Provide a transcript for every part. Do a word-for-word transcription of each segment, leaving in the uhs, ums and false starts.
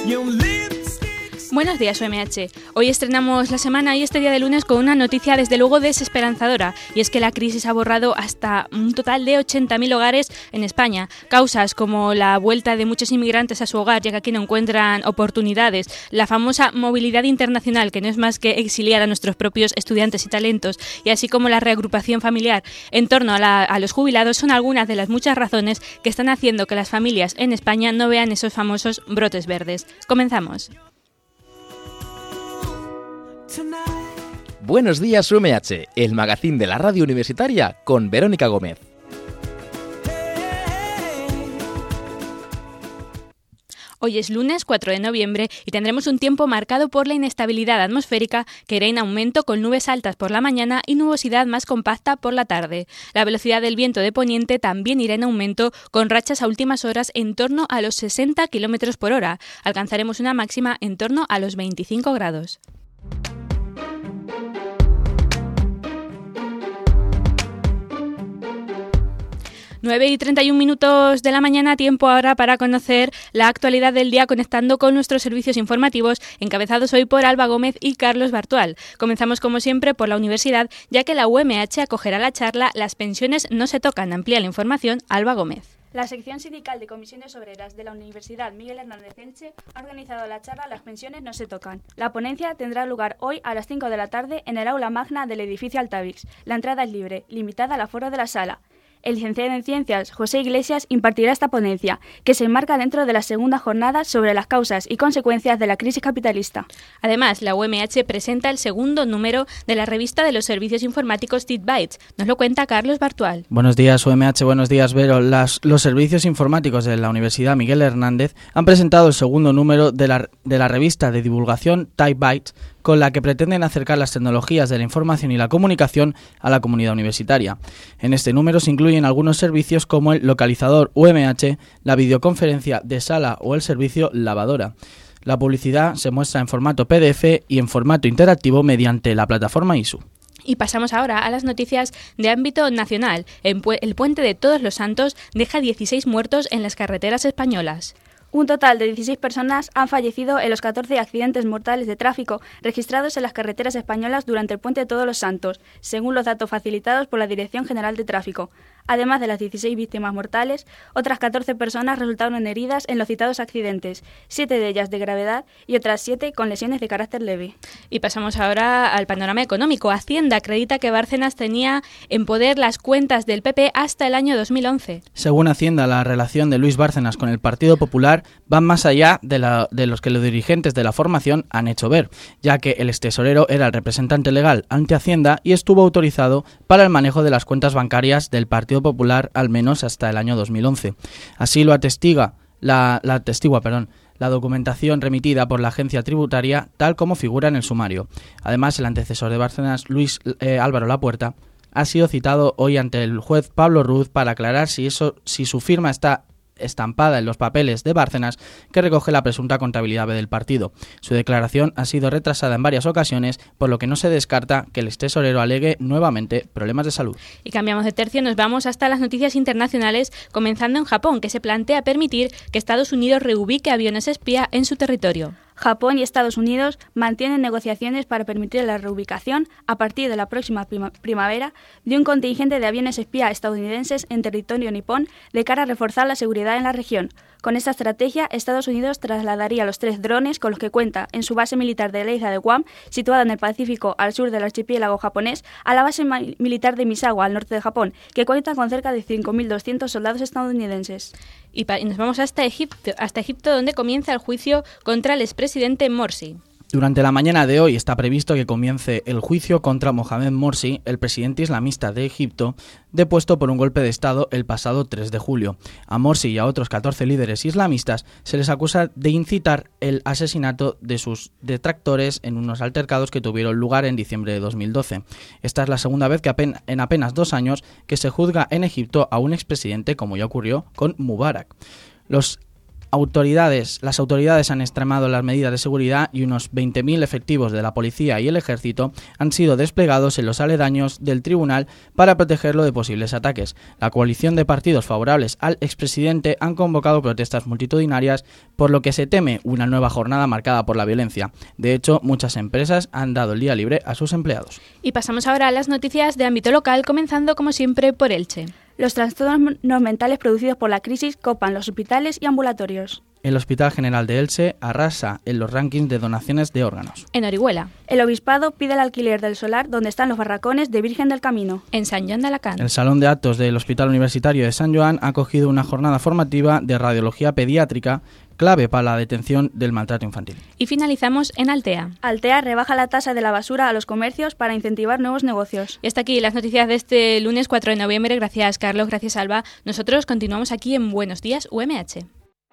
Buenos días, U M H. Hoy estrenamos la semana y este día de lunes con una noticia desde luego desesperanzadora, y es que la crisis ha borrado hasta un total de ochenta mil hogares en España. Causas como la vuelta de muchos inmigrantes a su hogar, ya que aquí no encuentran oportunidades, la famosa movilidad internacional, que no es más que exiliar a nuestros propios estudiantes y talentos, y así como la reagrupación familiar en torno a, la, a los jubilados, son algunas de las muchas razones que están haciendo que las familias en España no vean esos famosos brotes verdes. Comenzamos. Buenos días, U M H, el magazín de la radio universitaria con Verónica Gómez. Hoy es lunes cuatro de noviembre y tendremos un tiempo marcado por la inestabilidad atmosférica, que irá en aumento con nubes altas por la mañana y nubosidad más compacta por la tarde. La velocidad del viento de poniente también irá en aumento, con rachas a últimas horas en torno a los sesenta kilómetros por hora. Alcanzaremos una máxima en torno a los veinticinco grados. nueve y treinta y un minutos de la mañana, tiempo ahora para conocer la actualidad del día conectando con nuestros servicios informativos, encabezados hoy por Alba Gómez y Carlos Bartual. Comenzamos como siempre por la universidad, ya que la U M H acogerá la charla Las pensiones no se tocan. Amplía la información Alba Gómez. La sección sindical de comisiones obreras de la Universidad Miguel Hernández Elche ha organizado la charla Las pensiones no se tocan. La ponencia tendrá lugar hoy a las cinco de la tarde en el aula magna del edificio Altavix. La entrada es libre, limitada al aforo de la sala. El licenciado en Ciencias, José Iglesias, impartirá esta ponencia, que se enmarca dentro de la segunda jornada sobre las causas y consecuencias de la crisis capitalista. Además, la U M H presenta el segundo número de la revista de los servicios informáticos TITbytes. Nos lo cuenta Carlos Bartual. Buenos días, U M H, buenos días, Vero. Las, los servicios informáticos de la Universidad Miguel Hernández han presentado el segundo número de la, de la revista de divulgación TITbytes, con la que pretenden acercar las tecnologías de la información y la comunicación a la comunidad universitaria. En este número se incluyen algunos servicios como el localizador U M H, la videoconferencia de sala o el servicio lavadora. La publicidad se muestra en formato P D F y en formato interactivo mediante la plataforma I S U. Y pasamos ahora a las noticias de ámbito nacional. El Puente de Todos los Santos deja dieciséis muertos en las carreteras españolas. Un total de dieciséis personas han fallecido en los catorce accidentes mortales de tráfico registrados en las carreteras españolas durante el Puente de Todos los Santos, según los datos facilitados por la Dirección General de Tráfico. Además de las dieciséis víctimas mortales, otras catorce personas resultaron heridas en los citados accidentes, siete de ellas de gravedad y otras siete con lesiones de carácter leve. Y pasamos ahora al panorama económico. Hacienda acredita que Bárcenas tenía en poder las cuentas del P P hasta el año dos mil once. Según Hacienda, la relación de Luis Bárcenas con el Partido Popular va más allá de, la, de los que los dirigentes de la formación han hecho ver, ya que el extesorero era el representante legal ante Hacienda y estuvo autorizado para el manejo de las cuentas bancarias del Partido Popular al menos hasta el año dos mil once. Así lo atestiga la, la, atestigua, perdón, la documentación remitida por la agencia tributaria, tal como figura en el sumario. Además, el antecesor de Bárcenas, Luis eh, Álvaro Lapuerta, ha sido citado hoy ante el juez Pablo Ruz para aclarar si, eso, si su firma está estampada en los papeles de Bárcenas que recoge la presunta contabilidad del partido. Su declaración ha sido retrasada en varias ocasiones, por lo que no se descarta que el extesorero alegue nuevamente problemas de salud. Y cambiamos de tercio, nos vamos hasta las noticias internacionales, comenzando en Japón, que se plantea permitir que Estados Unidos reubique aviones espía en su territorio. Japón y Estados Unidos mantienen negociaciones para permitir la reubicación, a partir de la próxima prima- primavera, de un contingente de aviones espía estadounidenses en territorio nipón de cara a reforzar la seguridad en la región. Con esta estrategia, Estados Unidos trasladaría los tres drones con los que cuenta en su base militar de la isla de Guam, situada en el Pacífico al sur del archipiélago japonés, a la base ma- militar de Misawa, al norte de Japón, que cuenta con cerca de cinco mil doscientos soldados estadounidenses. Y, pa- y nos vamos hasta Egipto, hasta Egipto, donde comienza el juicio contra el expresidente Morsi. Durante la mañana de hoy está previsto que comience el juicio contra Mohamed Morsi, el presidente islamista de Egipto, depuesto por un golpe de Estado el pasado tres de julio. A Morsi y a otros catorce líderes islamistas se les acusa de incitar el asesinato de sus detractores en unos altercados que tuvieron lugar en diciembre de dos mil doce. Esta es la segunda vez que apen- en apenas dos años que se juzga en Egipto a un expresidente, como ya ocurrió con Mubarak. Los Autoridades, las autoridades han extremado las medidas de seguridad y unos veinte mil efectivos de la policía y el ejército han sido desplegados en los aledaños del tribunal para protegerlo de posibles ataques. La coalición de partidos favorables al expresidente han convocado protestas multitudinarias, por lo que se teme una nueva jornada marcada por la violencia. De hecho, muchas empresas han dado el día libre a sus empleados. Y pasamos ahora a las noticias de ámbito local, comenzando como siempre por Elche. Los trastornos mentales producidos por la crisis copan los hospitales y ambulatorios. El Hospital General de Elche arrasa en los rankings de donaciones de órganos. En Orihuela. El Obispado pide el alquiler del solar donde están los barracones de Virgen del Camino. En San Joan de Alacant. El Salón de Actos del Hospital Universitario de San Joan ha acogido una jornada formativa de radiología pediátrica clave para la detención del maltrato infantil. Y finalizamos en Altea. Altea rebaja la tasa de la basura a los comercios para incentivar nuevos negocios. Y hasta aquí las noticias de este lunes cuatro de noviembre. Gracias, Carlos. Gracias, Alba. Nosotros continuamos aquí en Buenos Días U M H.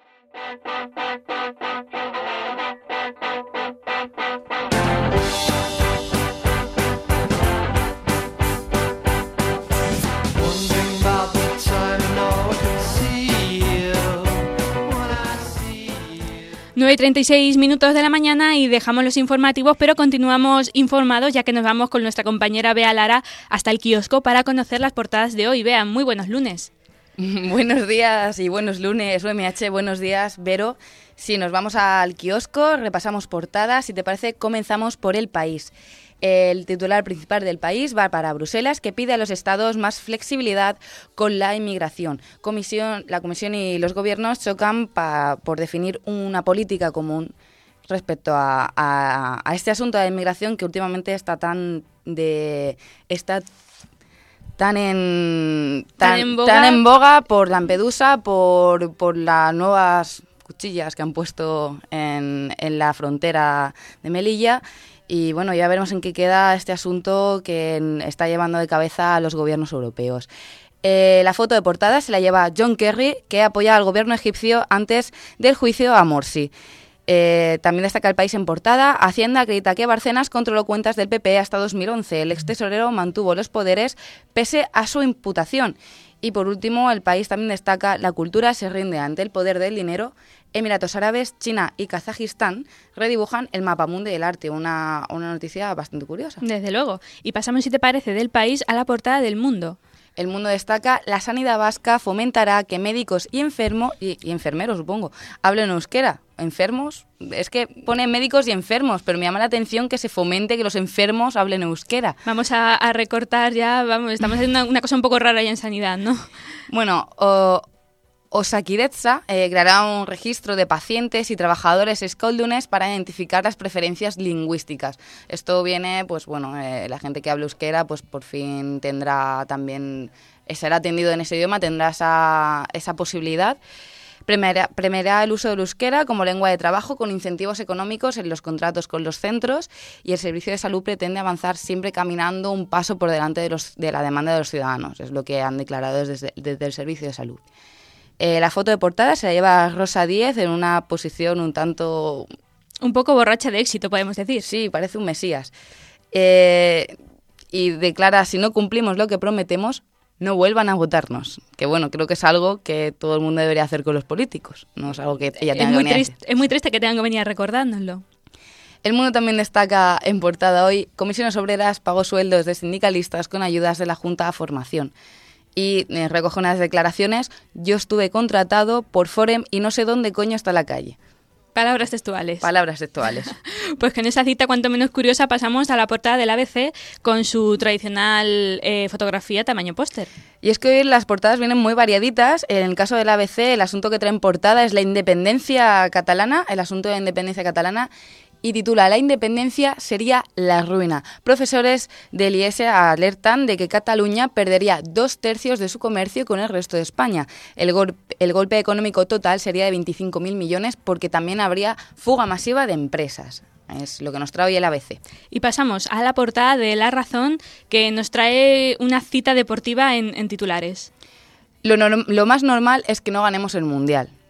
nueve y treinta y seis minutos de la mañana y dejamos los informativos, pero continuamos informados ya que nos vamos con nuestra compañera Bea Lara hasta el kiosco para conocer las portadas de hoy. Bea, muy buenos lunes. Buenos días y buenos lunes, U M H, buenos días, Vero. Sí, nos vamos al kiosco, repasamos portadas. Si te parece, comenzamos por El País. El titular principal del País va para Bruselas, que pide a los estados más flexibilidad con la inmigración. Comisión, la Comisión y los gobiernos chocan pa, por definir una política común respecto a, a, a este asunto de la inmigración que últimamente está tan de está tan en tan, tan en boga, tan en boga por Lampedusa, por por las nuevas cuchillas que han puesto en, en la frontera de Melilla. Y bueno, ya veremos en qué queda este asunto que está llevando de cabeza a los gobiernos europeos. Eh, la foto de portada se la lleva John Kerry, que apoya al gobierno egipcio antes del juicio a Morsi. Eh, también destaca El País en portada. Hacienda acredita que Bárcenas controló cuentas del P P hasta dos mil once. El ex tesorero mantuvo los poderes pese a su imputación. Y por último, El País también destaca: la cultura se rinde ante el poder del dinero. Emiratos Árabes, China y Kazajistán redibujan el mapamundi del arte. Una, una noticia bastante curiosa. Desde luego. Y pasamos, si te parece, del País a la portada del Mundo. El Mundo destaca: la sanidad vasca fomentará que médicos y enfermos, y, y enfermeros supongo, hablen euskera. ¿Enfermos? Es que pone médicos y enfermos, pero me llama la atención que se fomente que los enfermos hablen euskera. Vamos a, a recortar ya, vamos, estamos haciendo una, una cosa un poco rara ya en sanidad, ¿no? Bueno, o... Osakidetza eh, creará un registro de pacientes y trabajadores euskaldunes para identificar las preferencias lingüísticas. Esto viene, pues bueno, eh, la gente que habla euskera, pues por fin tendrá también, será atendido en ese idioma, tendrá esa, esa posibilidad. Premiará, premiará el uso del euskera como lengua de trabajo con incentivos económicos en los contratos con los centros, y el Servicio de Salud pretende avanzar siempre caminando un paso por delante de, los, de la demanda de los ciudadanos. Es lo que han declarado desde, desde el Servicio de Salud. Eh, la foto de portada se la lleva Rosa Díez en una posición un tanto... Un poco borracha de éxito, podemos decir. Sí, parece un mesías. Eh, y declara: si no cumplimos lo que prometemos, no vuelvan a votarnos. Que bueno, creo que es algo que todo el mundo debería hacer con los políticos. No es algo que ella tenga es muy que venir triste, Es muy triste que tengan que venir recordándonoslo. El Mundo también destaca en portada hoy: Comisiones Obreras pagó sueldos de sindicalistas con ayudas de la Junta a Formación. Y eh, recoge unas declaraciones: yo estuve contratado por Forem y no sé dónde coño está la calle. Palabras textuales. Palabras textuales. Pues con esa cita cuanto menos curiosa pasamos a la portada del A B C con su tradicional eh, fotografía tamaño póster. Y es que hoy las portadas vienen muy variaditas. En el caso del A B C, el asunto que trae en portada es la independencia catalana, el asunto de la independencia catalana, y titula: la independencia sería la ruina. Profesores del I E S alertan de que Cataluña perdería dos tercios de su comercio con el resto de España. El, gol- el golpe económico total sería de veinticinco mil millones porque también habría fuga masiva de empresas. Es lo que nos trae hoy el A B C. Y pasamos a la portada de La Razón, que nos trae una cita deportiva en, en titulares. Lo, norm- lo más normal es que no ganemos el Mundial.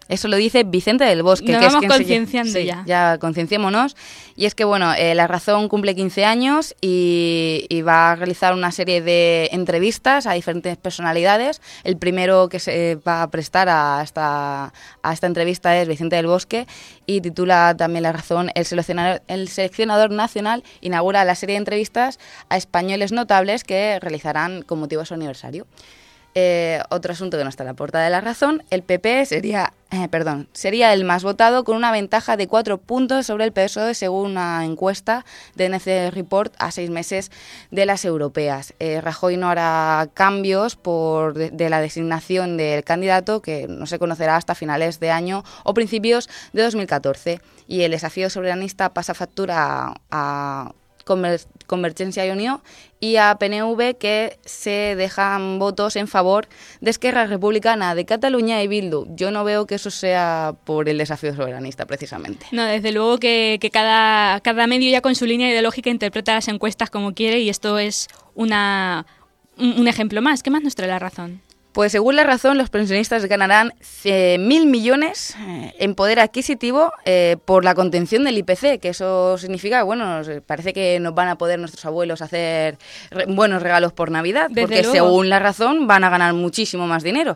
Eso lo dice Vicente del Bosque. Nos que vamos es quien concienciando se... sí, ya. Ya concienciémonos. Y es que, bueno, eh, La Razón cumple quince años y, y va a realizar una serie de entrevistas a diferentes personalidades. El primero que se va a prestar a esta, a esta entrevista es Vicente del Bosque y titula también La Razón, el seleccionador, el seleccionador nacional inaugura la serie de entrevistas a españoles notables que realizarán con motivo de su aniversario. Eh, otro asunto que no está en la portada de La Razón, el P P sería, eh, perdón, sería el más votado con una ventaja de cuatro puntos sobre el P S O E según una encuesta de N C Report a seis meses de las europeas. Eh, Rajoy no hará cambios por de, de la designación del candidato, que no se conocerá hasta finales de año o principios de dos mil catorce. Y el desafío soberanista pasa factura a, a Conver- Convergencia y Unió y a P N V, que se dejan votos en favor de Esquerra Republicana, de Cataluña y Bildu. Yo no veo que eso sea por el desafío soberanista, precisamente. No, desde luego que, que cada, cada medio ya con su línea ideológica interpreta las encuestas como quiere y esto es una, un, un ejemplo más. ¿Qué más nos trae La Razón? Pues según La Razón, los pensionistas ganarán eh, mil millones eh, en poder adquisitivo eh, por la contención del I P C, que eso significa, bueno, nos, parece que nos van a poder nuestros abuelos hacer re, buenos regalos por Navidad, Desde porque luego. según La Razón van a ganar muchísimo más dinero.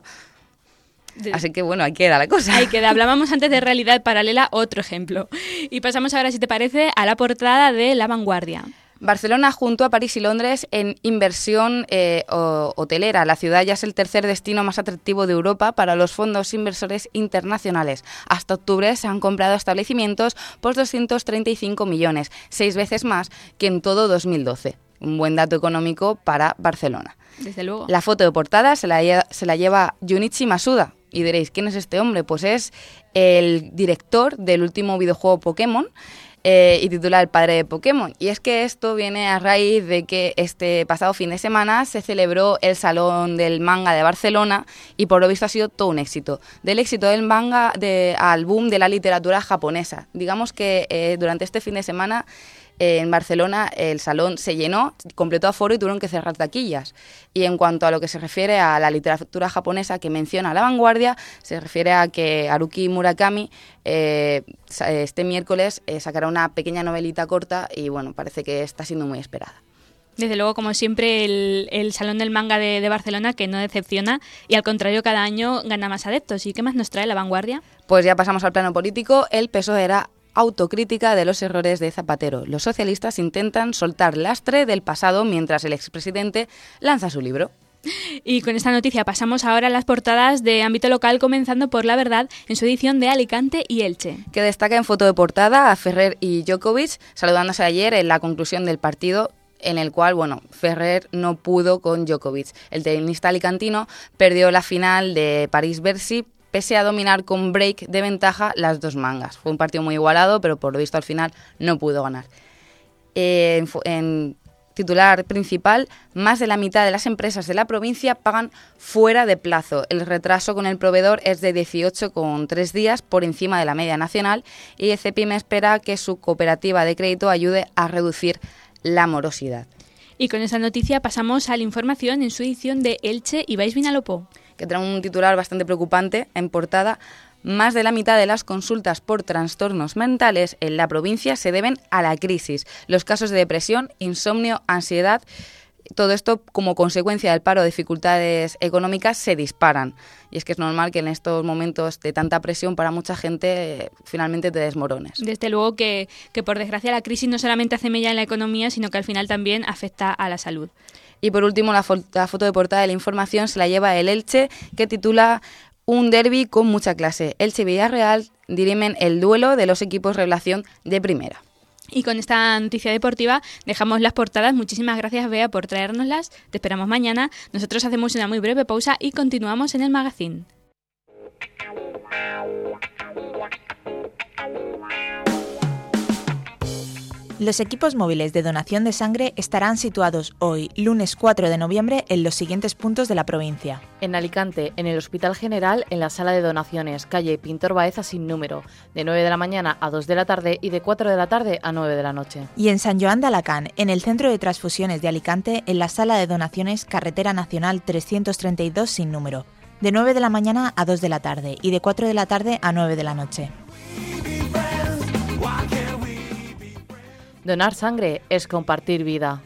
De- Así que bueno, ahí queda la cosa. Ahí queda. Hablábamos antes de realidad paralela, otro ejemplo. Y pasamos ahora, si te parece, a la portada de La Vanguardia. Barcelona junto a París y Londres en inversión eh, o, hotelera. La ciudad ya es el tercer destino más atractivo de Europa para los fondos inversores internacionales. Hasta octubre se han comprado establecimientos por doscientos treinta y cinco millones, seis veces más que en todo dos mil doce. Un buen dato económico para Barcelona. Desde luego. La foto de portada se la, lle- se la lleva Junichi Masuda. Y diréis, ¿quién es este hombre? Pues es el director del último videojuego Pokémon, Eh, y titula El padre de Pokémon. Y es que esto viene a raíz de que este pasado fin de semana se celebró el Salón del Manga de Barcelona y por lo visto ha sido todo un éxito. Del éxito del manga de, al boom de la literatura japonesa. Digamos que eh, durante este fin de semana eh, en Barcelona el salón se llenó, completó aforo y tuvieron que cerrar taquillas. Y en cuanto a lo que se refiere a la literatura japonesa que menciona La Vanguardia, se refiere a que Haruki Murakami eh, este miércoles eh, sacará una pequeña novelita corta y bueno, parece que está siendo muy esperada. Desde luego, como siempre, el, el Salón del Manga de, de Barcelona, que no decepciona y al contrario cada año gana más adeptos. ¿Y qué más nos trae La Vanguardia? Pues ya pasamos al plano político. El P S O E era autocrítica de los errores de Zapatero. Los socialistas intentan soltar lastre del pasado mientras el expresidente lanza su libro. Y con esta noticia pasamos ahora a las portadas de ámbito local, comenzando por La Verdad en su edición de Alicante y Elche. Que destaca en foto de portada a Ferrer y Djokovic saludándose ayer en la conclusión del partido, en el cual, bueno, Ferrer no pudo con Djokovic. El tenista alicantino perdió la final de París-Bercy pese a dominar con break de ventaja las dos mangas. Fue un partido muy igualado, pero por lo visto al final no pudo ganar. Eh, en, en titular principal, más de la mitad de las empresas de la provincia pagan fuera de plazo. El retraso con el proveedor es de dieciocho coma tres días, por encima de la media nacional, y Cepime espera que su cooperativa de crédito ayude a reducir la morosidad. Y con esta noticia pasamos a la información en su edición de Elche y Baix Vinalopó, que trae un titular bastante preocupante en portada. Más de la mitad de las consultas por trastornos mentales en la provincia se deben a la crisis. Los casos de depresión, insomnio, ansiedad, todo esto como consecuencia del paro o dificultades económicas se disparan. Y es que es normal que en estos momentos de tanta presión para mucha gente eh, finalmente te desmorones. Desde luego que, que por desgracia la crisis no solamente hace mella en la economía, sino que al final también afecta a la salud. Y por último, la, fo- la foto de portada de la información se la lleva el Elche, que titula Un derbi con mucha clase. Elche y Villarreal dirimen el duelo de los equipos revelación de primera. Y con esta noticia deportiva dejamos las portadas. Muchísimas gracias, Bea, por traérnoslas. Te esperamos mañana. Nosotros hacemos una muy breve pausa y continuamos en el magazine. Los equipos móviles de donación de sangre estarán situados hoy, lunes cuatro de noviembre, en los siguientes puntos de la provincia. En Alicante, en el Hospital General, en la sala de donaciones, calle Pintor Baeza sin número, de nueve de la mañana a dos de la tarde y de cuatro de la tarde a nueve de la noche. Y en San Joan de Alacant, en el Centro de Transfusiones de Alicante, en la sala de donaciones Carretera Nacional trescientos treinta y dos sin número, de nueve de la mañana a dos de la tarde y de cuatro de la tarde a nueve de la noche. Donar sangre es compartir vida.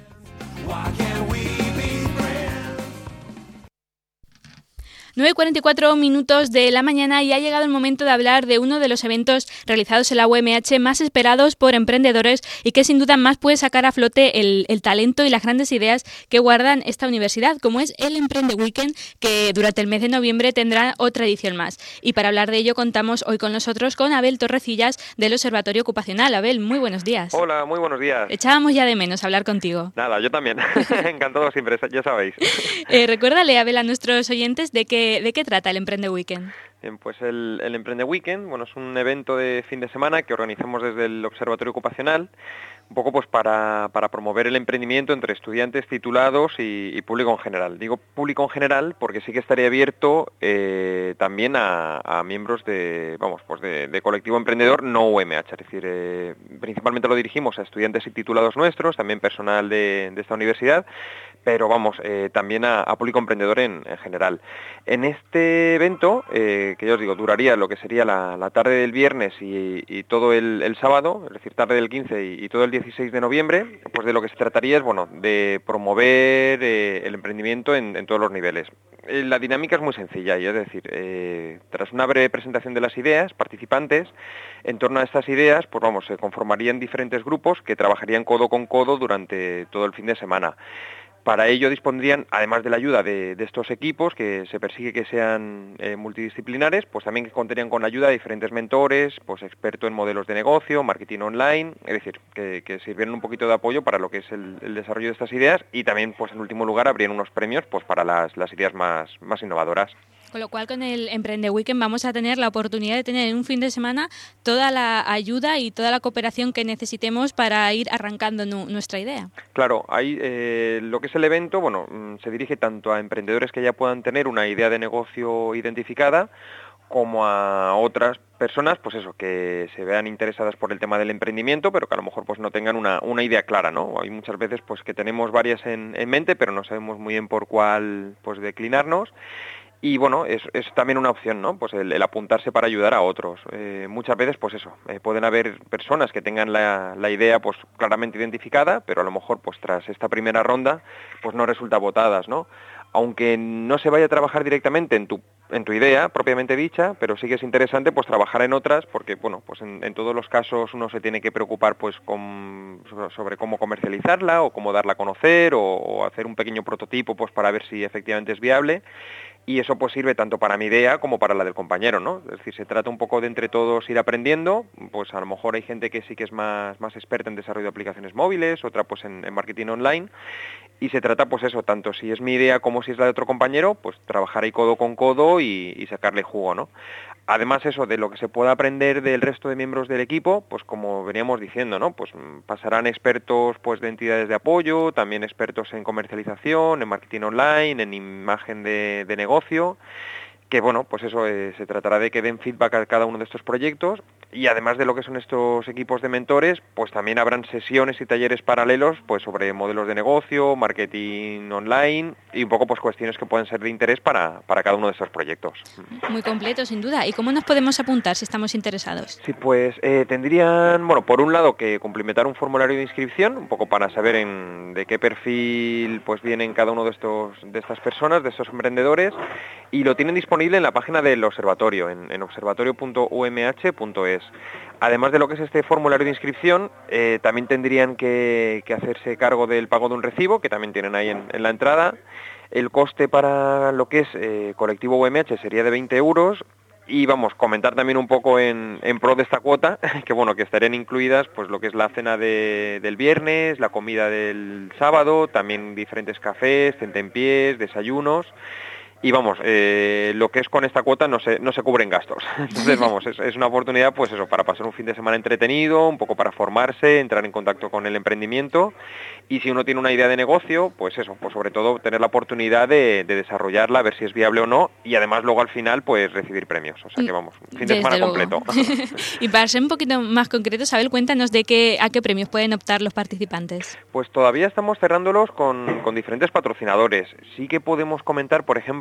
nueve y cuarenta y cuatro minutos de la mañana y ha llegado el momento de hablar de uno de los eventos realizados en la U M H más esperados por emprendedores y que sin duda más puede sacar a flote el, el talento y las grandes ideas que guardan esta universidad, como es el Emprende Weekend, que durante el mes de noviembre tendrá otra edición más. Y para hablar de ello contamos hoy con nosotros con Abel Torrecillas del Observatorio Ocupacional. Abel, muy buenos días. Hola, muy buenos días. Echábamos ya de menos hablar contigo. Nada, yo también. Encantado siempre, ya sabéis. Eh, recuérdale, Abel, a nuestros oyentes de qué ¿De qué trata el Emprende Weekend? Bien, pues el, el Emprende Weekend, bueno, es un evento de fin de semana que organizamos desde el Observatorio Ocupacional, un poco pues para, para promover el emprendimiento entre estudiantes titulados y, y público en general. Digo público en general porque sí que estaría abierto eh, también a, a miembros de, vamos, pues de, de colectivo emprendedor no U M H, es decir, eh, principalmente lo dirigimos a estudiantes y titulados nuestros, también personal de, de esta universidad, pero vamos, eh, también a, a público emprendedor en, en general. En este evento, eh, que ya os digo, duraría lo que sería la, la tarde del viernes y, y todo el, el sábado, es decir, tarde del quince y, y todo el dieciséis de noviembre, pues de lo que se trataría es, bueno, de promover eh, el emprendimiento en, en todos los niveles. Eh, la dinámica es muy sencilla, y es decir, eh, tras una breve presentación de las ideas, participantes, en torno a estas ideas, pues vamos, se conformarían diferentes grupos que trabajarían codo con codo durante todo el fin de semana. Para ello dispondrían, además de la ayuda de, de estos equipos, que se persigue que sean eh, multidisciplinares, pues también que contarían con la ayuda de diferentes mentores, pues expertos en modelos de negocio, marketing online, es decir, que, que sirvieran un poquito de apoyo para lo que es el, el desarrollo de estas ideas y también, pues en último lugar, habrían unos premios pues para las, las ideas más, más innovadoras. Con lo cual, con el Emprende Weekend vamos a tener la oportunidad de tener en un fin de semana toda la ayuda y toda la cooperación que necesitemos para ir arrancando nu- nuestra idea. Claro, hay eh, lo que es el evento, bueno, se dirige tanto a emprendedores que ya puedan tener una idea de negocio identificada, como a otras personas, pues eso, que se vean interesadas por el tema del emprendimiento, pero que a lo mejor pues no tengan una, una idea clara, ¿no? Hay muchas veces pues que tenemos varias en, en mente, pero no sabemos muy bien por cuál pues declinarnos. Y bueno, es, es también una opción, ¿no? Pues el, el apuntarse para ayudar a otros. Eh, muchas veces, pues eso, eh, pueden haber personas que tengan la, la idea pues claramente identificada, pero a lo mejor pues tras esta primera ronda, pues no resulta votadas, ¿no? Aunque no se vaya a trabajar directamente en tu en tu idea propiamente dicha, pero sí que es interesante pues trabajar en otras, porque bueno, pues en, en todos los casos uno se tiene que preocupar pues con, sobre cómo comercializarla o cómo darla a conocer o, o hacer un pequeño prototipo pues para ver si efectivamente es viable. Y eso pues sirve tanto para mi idea como para la del compañero, ¿no? Es decir, se trata un poco de entre todos ir aprendiendo, pues a lo mejor hay gente que sí que es más, más experta en desarrollo de aplicaciones móviles, otra pues en, en marketing online, y se trata pues eso, tanto si es mi idea como si es la de otro compañero, pues trabajar ahí codo con codo y, y sacarle jugo, ¿no? Además eso, de lo que se pueda aprender del resto de miembros del equipo, pues como veníamos diciendo, ¿no? Pues pasarán expertos pues de entidades de apoyo, también expertos en comercialización, en marketing online, en imagen de, de negocio, que bueno, pues eso, eh, se tratará de que den feedback a cada uno de estos proyectos, y además de lo que son estos equipos de mentores, pues también habrán sesiones y talleres paralelos pues sobre modelos de negocio, marketing online y un poco pues cuestiones que pueden ser de interés para, para cada uno de estos proyectos. Muy completo, sin duda. ¿Y cómo nos podemos apuntar si estamos interesados? Sí, pues eh, tendrían, bueno, por un lado que complementar un formulario de inscripción, un poco para saber en, de qué perfil pues vienen cada uno de estos de estas personas, de estos emprendedores, y lo tienen disponible en la página del observatorio, en, en observatorio punto u m h punto es. Además de lo que es este formulario de inscripción, eh, también tendrían que, que hacerse cargo del pago de un recibo, que también tienen ahí en, en la entrada. El coste para lo que es eh, colectivo U M H sería de veinte euros. Y vamos, comentar también un poco en, en pro de esta cuota, que bueno, que estarían incluidas pues lo que es la cena de, del viernes, la comida del sábado, también diferentes cafés, tentempiés, desayunos. Y vamos, eh, lo que es con esta cuota no se, no se cubren gastos. Entonces, vamos, es, es una oportunidad pues eso, para pasar un fin de semana entretenido, un poco para formarse, entrar en contacto con el emprendimiento. Y si uno tiene una idea de negocio, pues eso, pues sobre todo tener la oportunidad de, de desarrollarla, a ver si es viable o no, y además luego al final pues recibir premios. O sea que vamos, fin de Desde semana luego. completo. Y para ser un poquito más concretos, Abel, cuéntanos de qué, a qué premios pueden optar los participantes. Pues todavía estamos cerrándolos con, con diferentes patrocinadores. Sí que podemos comentar, por ejemplo,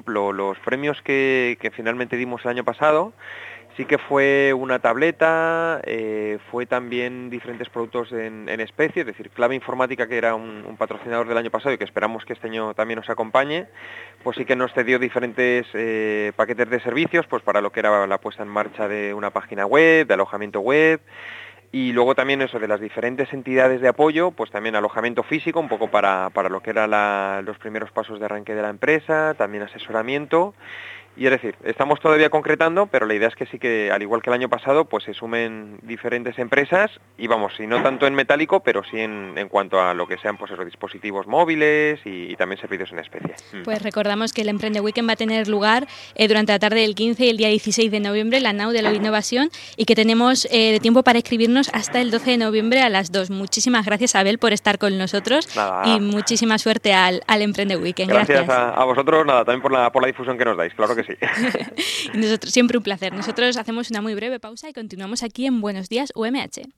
ejemplo, los premios que, que finalmente dimos el año pasado, sí que fue una tableta, eh, fue también diferentes productos en, en especie, es decir, Clave Informática, que era un, un patrocinador del año pasado y que esperamos que este año también nos acompañe, pues sí que nos cedió diferentes eh, paquetes de servicios, pues para lo que era la puesta en marcha de una página web, de alojamiento web, y luego también eso de las diferentes entidades de apoyo, pues también alojamiento físico, un poco para, para lo que eran los primeros pasos de arranque de la empresa, también asesoramiento. Y es decir, estamos todavía concretando, pero la idea es que sí que, al igual que el año pasado, pues se sumen diferentes empresas y vamos, si no tanto en metálico, pero sí en, en cuanto a lo que sean pues esos dispositivos móviles y, y también servicios en especie. Pues recordamos que el Emprende Weekend va a tener lugar eh, durante la tarde del quince y el día dieciséis de noviembre en la Nau de la Innovación y que tenemos eh, de tiempo para inscribirnos hasta el doce de noviembre a las dos. Muchísimas gracias, Abel, por estar con nosotros. Nada. Y muchísima suerte al, al Emprende Weekend. Gracias, gracias. A, a vosotros, nada, también por la, por la difusión que nos dais, claro que sí. Y nosotros, siempre un placer. Nosotros hacemos una muy breve pausa y continuamos aquí en Buenos Días U M H.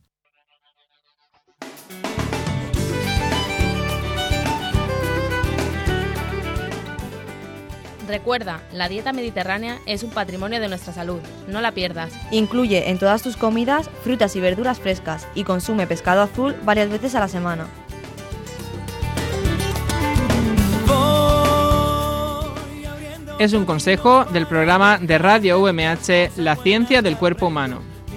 Recuerda, la dieta mediterránea es un patrimonio de nuestra salud. No la pierdas. Incluye en todas tus comidas frutas y verduras frescas y consume pescado azul varias veces a la semana. Es un consejo del programa de Radio U M H La Ciencia del Cuerpo Humano.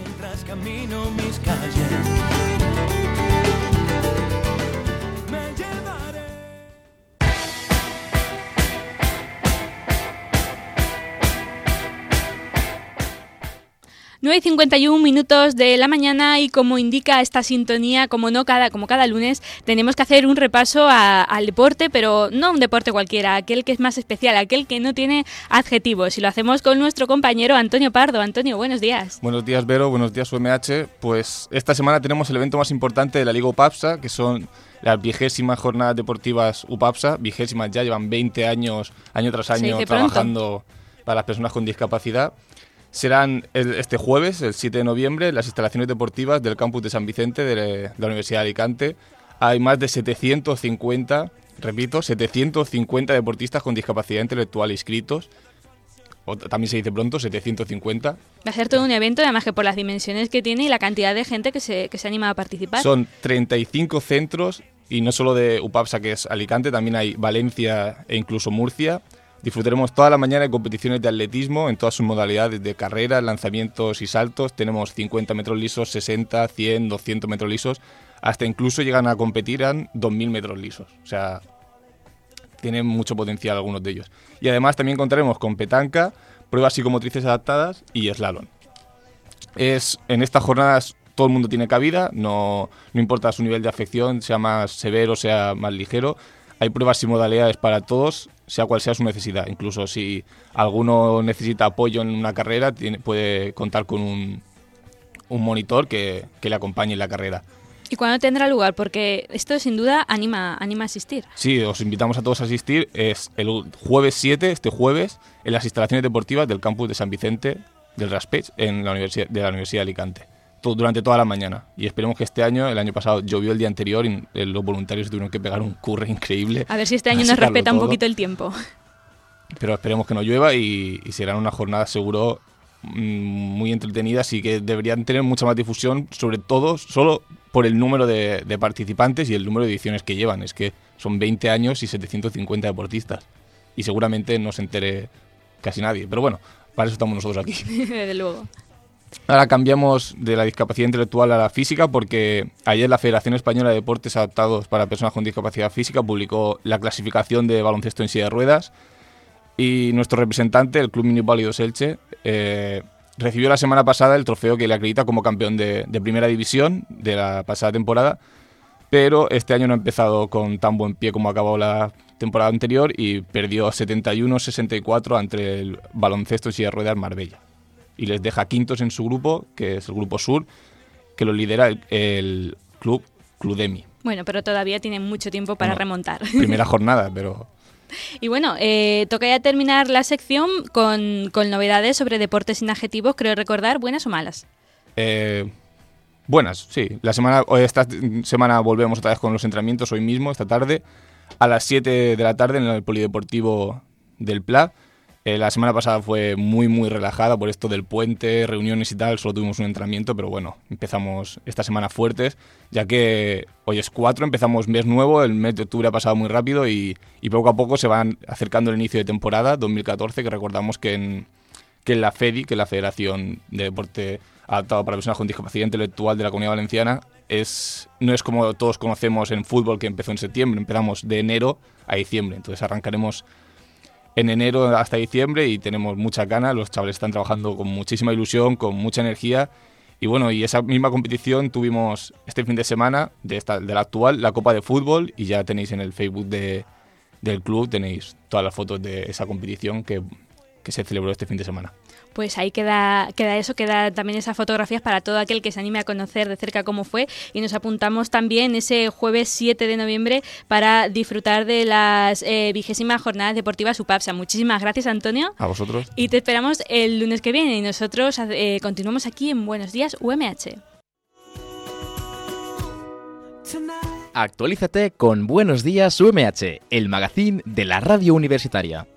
nueve y cincuenta y uno minutos de la mañana y como indica esta sintonía, como no cada, como cada lunes, tenemos que hacer un repaso a, al deporte, pero no un deporte cualquiera, aquel que es más especial, aquel que no tiene adjetivos. Y lo hacemos con nuestro compañero Antonio Pardo. Antonio, buenos días. Buenos días, Vero. Buenos días, U M H. Pues esta semana tenemos el evento más importante de la Liga UPAPSA, que son las vigésimas jornadas deportivas UPAPSA. Vigésimas ya, llevan veinte años, año tras año, trabajando para las personas con discapacidad. Serán el, este jueves, el siete de noviembre, en las instalaciones deportivas del campus de San Vicente de, de la Universidad de Alicante. Hay más de setecientos cincuenta, repito, setecientos cincuenta deportistas con discapacidad intelectual inscritos. O también se dice pronto, setecientos cincuenta. Va a ser todo un evento, además que por las dimensiones que tiene y la cantidad de gente que se, que se anima a participar. Son treinta y cinco centros, y no solo de UPAPSA, que es Alicante, también hay Valencia e incluso Murcia. Disfrutaremos toda la mañana de competiciones de atletismo en todas sus modalidades de carrera, lanzamientos y saltos. Tenemos cincuenta metros lisos, sesenta, cien, doscientos metros lisos, hasta incluso llegan a competir en dos mil metros lisos. O sea, tienen mucho potencial algunos de ellos. Y además también contaremos con petanca, pruebas psicomotrices adaptadas y slalom. Es, en estas jornadas todo el mundo tiene cabida, no, no importa su nivel de afección, sea más severo, sea más ligero. Hay pruebas y modalidades para todos, sea cual sea su necesidad. Incluso si alguno necesita apoyo en una carrera, tiene, puede contar con un, un monitor que, que le acompañe en la carrera. ¿Y cuándo tendrá lugar? Porque esto sin duda anima, anima a asistir. Sí, os invitamos a todos a asistir. Es el jueves siete, este jueves, en las instalaciones deportivas del campus de San Vicente del Raspech, en la universidad, de la Universidad de Alicante. Durante toda la mañana, y esperemos que este año, el año pasado llovió el día anterior y los voluntarios tuvieron que pegar un curry increíble. A ver si este año nos respeta todo un poquito el tiempo. Pero esperemos que no llueva y, y serán unas jornadas seguro muy entretenidas y que deberían tener mucha más difusión, sobre todo solo por el número de, de participantes y el número de ediciones que llevan. Es que son veinte años y setecientos cincuenta deportistas y seguramente no se entere casi nadie, pero bueno, para eso estamos nosotros aquí. Desde luego. Ahora cambiamos de la discapacidad intelectual a la física, porque ayer la Federación Española de Deportes Adaptados para Personas con Discapacidad Física publicó la clasificación de baloncesto en silla de ruedas y nuestro representante, el Club Minusválidos Elche, eh, recibió la semana pasada el trofeo que le acredita como campeón de, de primera división de la pasada temporada, pero este año no ha empezado con tan buen pie como acabó la temporada anterior y perdió setenta y uno a sesenta y cuatro ante el baloncesto en silla de ruedas Marbella. Y les deja quintos en su grupo, que es el Grupo Sur, que lo lidera el, el club Cludemi. Bueno, pero todavía tienen mucho tiempo para bueno, remontar. Primera jornada, pero... Y bueno, eh, toca ya terminar la sección con, con novedades sobre deportes sin adjetivos, creo recordar, ¿buenas o malas? Eh, buenas, sí. La semana, esta semana volvemos otra vez con los entrenamientos, hoy mismo, esta tarde, a las siete de la tarde en el Polideportivo del Pla. Eh, la semana pasada fue muy, muy relajada por esto del puente, reuniones y tal, solo tuvimos un entrenamiento, pero bueno, empezamos esta semana fuertes, ya que hoy es cuatro, empezamos mes nuevo, el mes de octubre ha pasado muy rápido y, y poco a poco se van acercando el inicio de temporada dos mil catorce, que recordamos que en, que en la FEDI, que es la Federación de Deporte Adaptado para Personas con Discapacidad Intelectual de la Comunidad Valenciana, es, no es como todos conocemos en fútbol, que empezó en septiembre, empezamos de enero a diciembre, entonces arrancaremos en enero hasta diciembre y tenemos mucha gana, los chavales están trabajando con muchísima ilusión, con mucha energía y bueno, y esa misma competición tuvimos este fin de semana de, esta, de la actual, la Copa de Fútbol, y ya tenéis en el Facebook de, del club, tenéis todas las fotos de esa competición que, que se celebró este fin de semana. Pues ahí queda, queda eso, queda también esas fotografías para todo aquel que se anime a conocer de cerca cómo fue, y nos apuntamos también ese jueves siete de noviembre para disfrutar de las eh, vigésimas jornadas deportivas UPAPSA. Muchísimas gracias, Antonio. A vosotros. Y te esperamos el lunes que viene y nosotros eh, continuamos aquí en Buenos Días U M H. Actualízate con Buenos Días U M H, el magazín de la radio universitaria.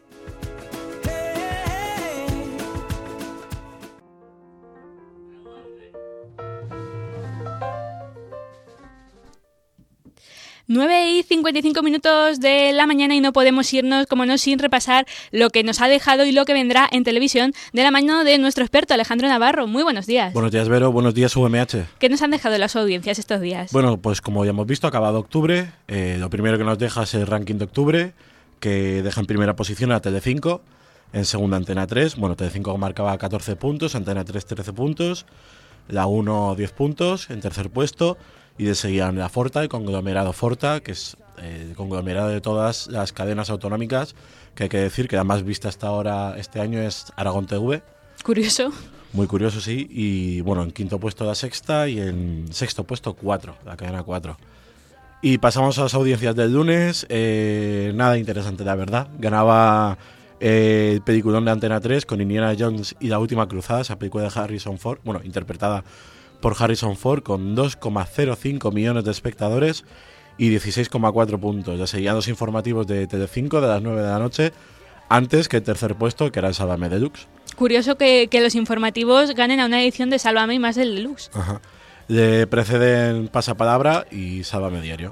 nueve y cincuenta y cinco minutos de la mañana y no podemos irnos, como no, sin repasar lo que nos ha dejado y lo que vendrá en televisión de la mano de nuestro experto Alejandro Navarro. Muy buenos días. Buenos días, Vero. Buenos días, U M H. ¿Qué nos han dejado las audiencias estos días? Bueno, pues como ya hemos visto, ha acabado octubre. Eh, lo primero que nos deja es el ranking de octubre, que deja en primera posición a Telecinco, en segunda Antena tres. Bueno, Telecinco marcaba catorce puntos, Antena tres trece puntos, la uno diez puntos en tercer puesto. Y de seguían la Forta, el conglomerado Forta, que es el conglomerado de todas las cadenas autonómicas, que hay que decir que la más vista hasta ahora este año es Aragón T V. Curioso. Muy curioso, sí. Y bueno, en quinto puesto la Sexta y en sexto puesto cuatro, la cadena cuatro. Y pasamos a las audiencias del lunes. Eh, nada interesante, la verdad. Ganaba eh, el peliculón de Antena tres con Indiana Jones y la Última Cruzada, esa película de Harrison Ford, bueno, interpretada por Harrison Ford, con dos coma cero cinco millones de espectadores y dieciséis coma cuatro puntos. Ya seguían los informativos de Telecinco de las nueve de la noche, antes que el tercer puesto, que era el Sálvame Deluxe. Curioso que, que los informativos ganen a una edición de Sálvame y más del Deluxe. Ajá. Le preceden Pasapalabra y Sálvame Diario.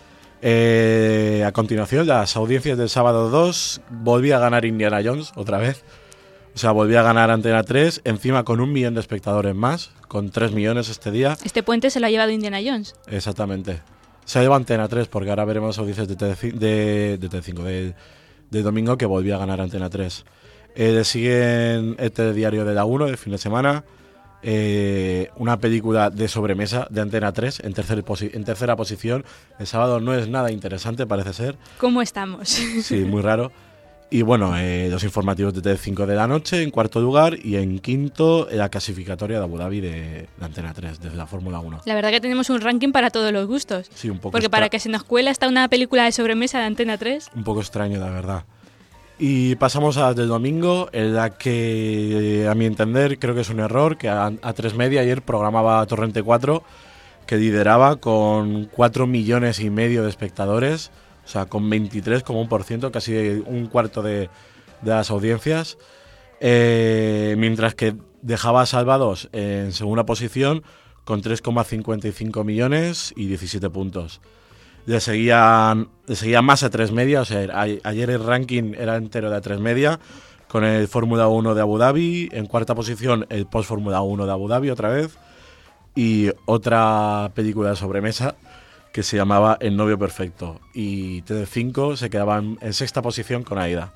Eh, a continuación, las audiencias del sábado dos, volvía a ganar Indiana Jones otra vez. O sea, volvía a ganar Antena tres, encima con un millón de espectadores más, con tres millones este día. Este puente se lo ha llevado Indiana Jones. Exactamente. Se ha llevado Antena tres, porque ahora veremos audiencias de Telecinco, de, de, Telecinco, de, de domingo, que volvía a ganar Antena tres. Eh, le siguen el telediario de la uno, del fin de semana, eh, una película de sobremesa de Antena tres, en, tercer posi- en tercera posición. El sábado no es nada interesante, parece ser. ¿Cómo estamos? Sí, muy raro. Y bueno, eh, los informativos de Telecinco de la noche en cuarto lugar, y en quinto la clasificatoria de Abu Dhabi de, de Antena tres, desde la Fórmula uno. La verdad que tenemos un ranking para todos los gustos. Sí, un poco Porque extra- para que se nos cuela está una película de sobremesa de Antena tres. Un poco extraño, la verdad. Y pasamos a las del domingo, en la que, a mi entender, creo que es un error, que a, a tres Media ayer programaba Torrente cuatro, que lideraba con cuatro millones y medio de espectadores. O sea, con veintitrés coma uno por ciento, casi un cuarto de, de las audiencias. Eh, mientras que dejaba a Salvados en segunda posición con tres coma cincuenta y cinco millones y diecisiete puntos. Le seguían, le seguían más a tres Media, o sea, a, ayer el ranking era entero de a tres Media, con el Fórmula uno de Abu Dhabi, en cuarta posición el Post Fórmula uno de Abu Dhabi otra vez, y otra película de sobremesa que se llamaba El novio perfecto, y Telecinco se quedaba en, en sexta posición con Aida.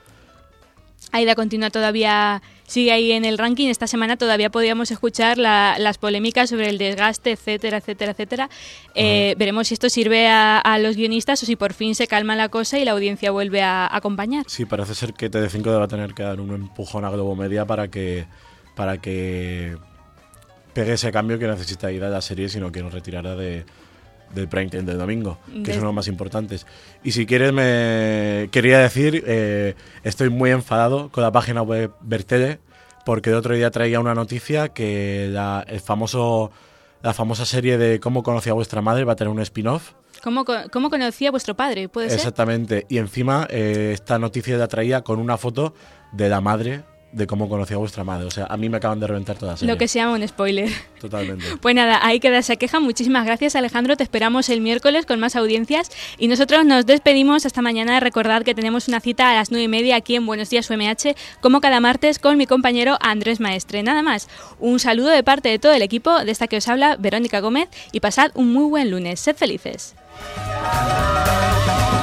Aida continúa todavía, sigue ahí en el ranking. Esta semana todavía podíamos escuchar la, las polémicas sobre el desgaste, etcétera, etcétera, etcétera. Eh, veremos si esto sirve a, a los guionistas o si por fin se calma la cosa y la audiencia vuelve a, a acompañar. Sí, parece ser que Telecinco va a tener que dar un empujón a Globo Media para que, para que pegue ese cambio que necesita Aida de la serie, si no quiere retirarla de... del prime time del domingo, que Des... son los más importantes. Y si quieres, me quería decir, eh, estoy muy enfadado con la página web Vertele, porque el otro día traía una noticia que la, el famoso la famosa serie de Cómo conocí a vuestra madre va a tener un spin-off. ¿Cómo, ¿Cómo conocía a vuestro padre? ¿Puede ser? Exactamente. Y encima eh, esta noticia la traía con una foto de la madre de Cómo conocí a vuestra madre. O sea, a mí me acaban de reventar toda la serie. Lo que se llama un spoiler. Totalmente. Pues nada, ahí queda esa queja. Muchísimas gracias, Alejandro. Te esperamos el miércoles con más audiencias. Y nosotros nos despedimos hasta mañana. Recordad que tenemos una cita a las nueve y media aquí en Buenos Días U M H, como cada martes, con mi compañero Andrés Maestre. Nada más. Un saludo de parte de todo el equipo. De esta que os habla, Verónica Gómez. Y pasad un muy buen lunes. Sed felices.